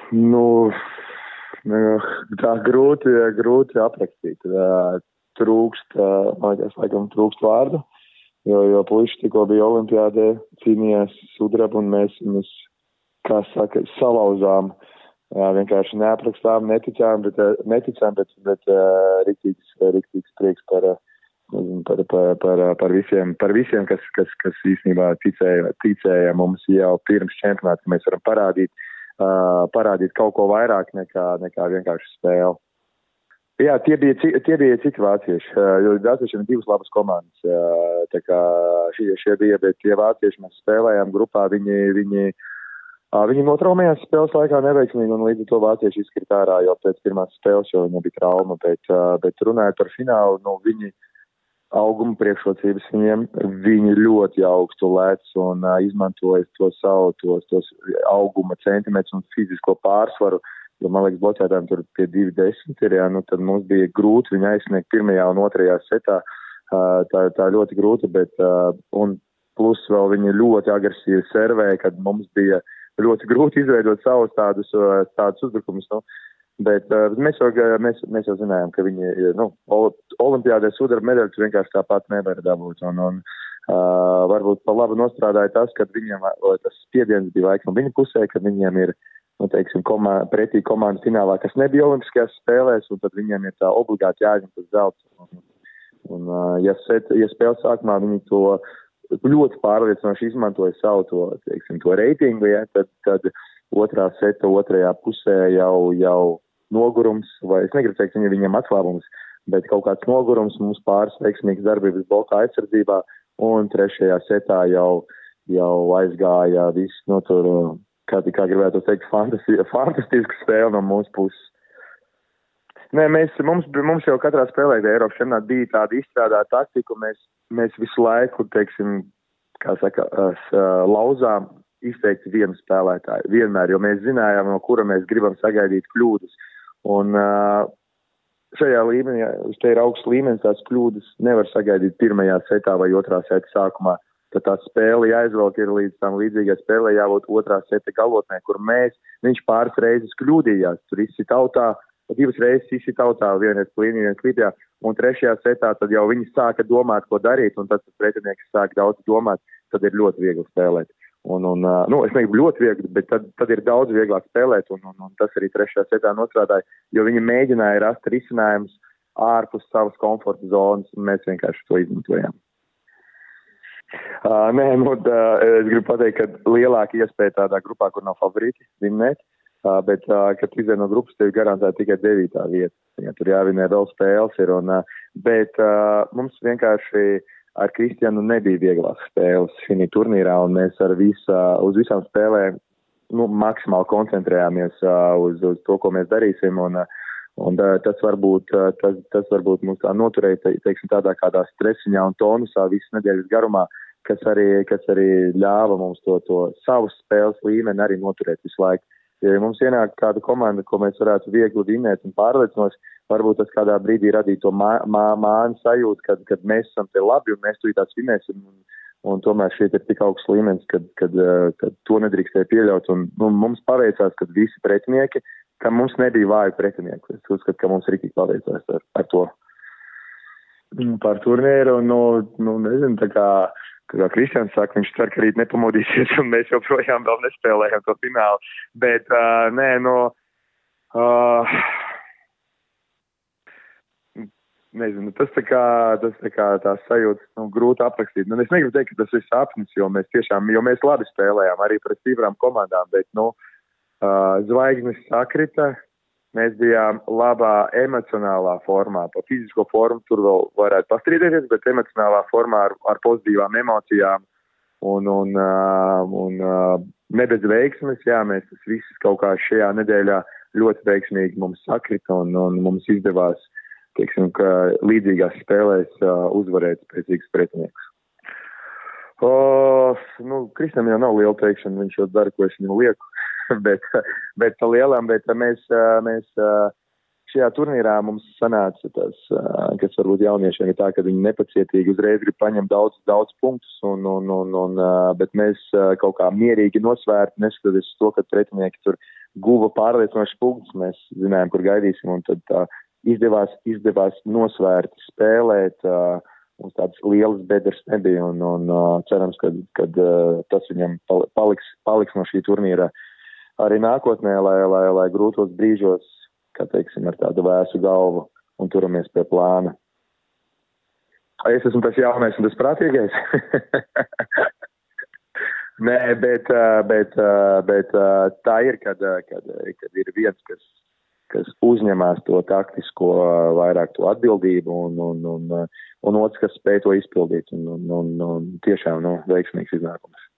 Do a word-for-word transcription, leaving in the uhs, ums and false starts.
Nu, tā grūti, grūti aprakstīt. Trūkst, man liekas, laikam trūkst vārdu, jo, jo puiši tikko bija olimpiādē, cīnījās sudrabu un mēs viņus, kā saka, salauzām. Jā, vienkārši neaprakstām, neticām, bet, neticām, bet, bet riktīgs, riktīgs prieks par, par, par, par, par visiem, par visiem, kas, kas, kas īstenībā ticēja, ticēja mums jau pirms čempionāta, ka mēs varam parādīt, uh, parādīt kaut ko vairāk nekā, nekā vienkārši spēle. Jā, tie bija, tie bija citi vācieši, jo vāciešiem ir divas labas komandas, tā kā šie, šie bija, bet tie vācieši mēs spēlējām grupā, viņi, viņi Viņi notraumējās spēles laikā neveiksmīgi un līdz ar to vācieši izkrita ārā jau pēc pirmās spēles, jo viņam bija trauma, bet, bet runājot par finālu, nu, viņi auguma priekšrocības viņiem, viņi ļoti augstu lec un uh, izmantoja to savu, tos, tos auguma centimetrus un fizisko pārsvaru, jo, man liekas, bloķētājiem tur pie divi desmit ir, jā, nu, tad mums bija grūti viņu aizsniegt pirmajā un otrajā setā, uh, tā, tā ļoti grūti, bet, uh, un plus vēl viņi ļoti agresīvi servēja, kad mums bija ļoti grūti izveidot savus tādus, tādus uzbrukumus, nu, bet uh, mēs, jau, mēs, mēs jau zinājām, ka viņi, nu, olimpiādē sudraba medaļas vienkārši tāpat nevar dabūt, un, un uh, varbūt pa labu nostrādāja tas, ka viņiem tas spiediens bija laikam viņa pusē, ka viņiem ir, nu, teiksim, komā, pretī komandu finālā, kas nebija olimpiskajās spēlēs, un tad viņiem ir tā obligāti jāņem tas zelts, un, un uh, ja, set, ja spēles sākumā viņi to ļoti pārliecinoši izmantoja savu to, teiksim, to reitingu, ja, tad, tad otrā seta, otrajā pusē jau, jau nogurums, vai es negribu teikt, viņa viņam atslābums, bet kaut kāds nogurums mums pāris veiksmīgas darbības blokā aizsardzībā, un trešajā setā jau, jau aizgāja viss, nu, tur, kā, kā gribētu teikt, fantasi, fantastisku spēli no mūsu puses. Nē, mēs, mums, mums jau katrā spēlē, kad Eiropas čempionātā bija tāda izstrādāta taktika, mēs, mēs visu laiku, teiksim, kā saka, lauzām izteikti vienu spēlētāju, vienmēr, jo mēs zinājām, no kura mēs gribam sagaidīt kļūdas. Un šajā līmenī, te ir augsts līmenis, tās kļūdas nevar sagaidīt pirmajā setā vai otrā seta sākumā. Tad tā spēle jāizvelk ir līdz tam līdzīgai spēlē jābūt otrā seta galotnē, kur mēs, viņš pāris reizes kļūdījās, tur izsit autā, divas reizes izsit autā, vienreiz plīnī, vienreiz klītījā, un trešajā setā tad jau viņi sāka domāt, ko darīt, un tad pretinieks sāk daudz domāt, tad ir ļoti viegli spēlēt. Un, un nu, es negribu ļoti viegli, bet tad, tad ir daudz vieglāk spēlēt, un, un, un tas arī trešajā setā nostrādāja, jo viņi mēģināja rast risinājumus ārpus savas komforta zonas, un mēs vienkārši to izmantojām. Uh, nē, nu, tā, es gribu pateikt, ka lielāka iespēja tādā grupā, kur nav favorīti, vinnēt, uh, bet, uh, kad tu izēj no grupas, tev garantē tikai devītā vieta. Ja, tur jāvinē vēl spēles ir, un, uh, bet uh, mums vienkārši ar Kristianu nebija vieglās spēles šī turnīrā, un mēs ar visa, uz visām spēlēm nu, maksimāli koncentrējāmies uh, uz, uz to, ko mēs darīsim, un, uh, un uh, tas varbūt, uh, tas, tas varbūt mums tā noturēja, te, teiksim, tādā kādā stresiņā un tonusā visas nedēļas garumā, kas arī, kas arī ļāva mums to, to savus spēles līmeni arī noturēt visu laiku. Ja mums ienāk kāda komanda, ko mēs varētu viegli vinēt un pārliecinos, varbūt tas kādā brīdī radīja to mā, mā, mānu sajūtu, kad, kad mēs esam te labi un mēs tūlīt tās vinēsim. Un, un tomēr šeit ir tik augsts līmenis, kad, kad, kad to nedrīkstēja pieļaut. Un nu, mums paveicās, kad visi pretinieki, ka mums nebija vāju pretinieku. Es uzskatu, ka mums rītīgi paveicās ar, ar to. Par turnīru, nu, nu nezinu, tā kā, kā Kristians saka, viņš cer, ka rīt nepamodīsies, un mēs joprojām vēl nespēlējam to finālu. Bet, uh, nē, no, uh, nezinu, tas tā kā, tas tā kā tās sajūtas, nu, grūti aprakstīt. Nu, es negribu teikt, ka tas ir sapnis, jo mēs tiešām, jo mēs labi spēlējām arī pret stiprām komandām, bet, nu, uh, zvaigznes sakrita. Mēs bijām labā emocionālā formā. Pa fizisko formu tur vēl varētu pastrīdēties, bet emocionālā formā ar, ar pozitīvām emocijām un, un, uh, un uh, ne bez veiksmes. Jā, mēs tas viss kaut kā šajā nedēļā ļoti veiksmīgi mums sakrita un, un mums izdevās, teiksim, ka līdzīgās spēlēs uh, uzvarēt spēcīgus pretinieks. O, nu, Kristam jau nav liela teikšana, viņš jau dara, ko es viņam lieku. bet, bet pa lielām, bet mēs, mēs šajā turnīrā mums sanāca tas, kas varbūt jauniešiem ir tā, ka viņi nepacietīgi uzreiz grib paņemt daudz, daudz punktus, un, un, un, un, bet mēs kaut kā mierīgi nosvērti, neskatoties to, ka pretinieki tur guva pārliecinoši punktus, mēs zinājām, kur gaidīsim, un tad tā, izdevās, izdevās nosvērti spēlēt, mums tādas lielas bedres nebija, un, un cerams, ka, kad tas viņam paliks, paliks no šī turnīra arī nākotnē, lai, lai, lai grūtos brīžos, kā teiksim, ar tādu vēsu galvu un turamies pie plāna. Es esmu tas jaunais un tas prātīgais. Nē, bet, bet, bet tā ir, kad, kad, kad ir viens, kas, kas uzņemās to taktisko, vairāk to atbildību un, un, un, un otrs, kas spēj to izpildīt. Un, un, un, un tiešām, nu, veiksmīgs iznākums.